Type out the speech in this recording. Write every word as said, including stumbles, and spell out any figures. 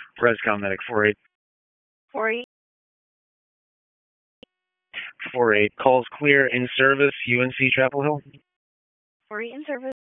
Rescom Medic four eight. four eight. four eight. Calls clear in service, U N C Chapel Hill. four eight in service.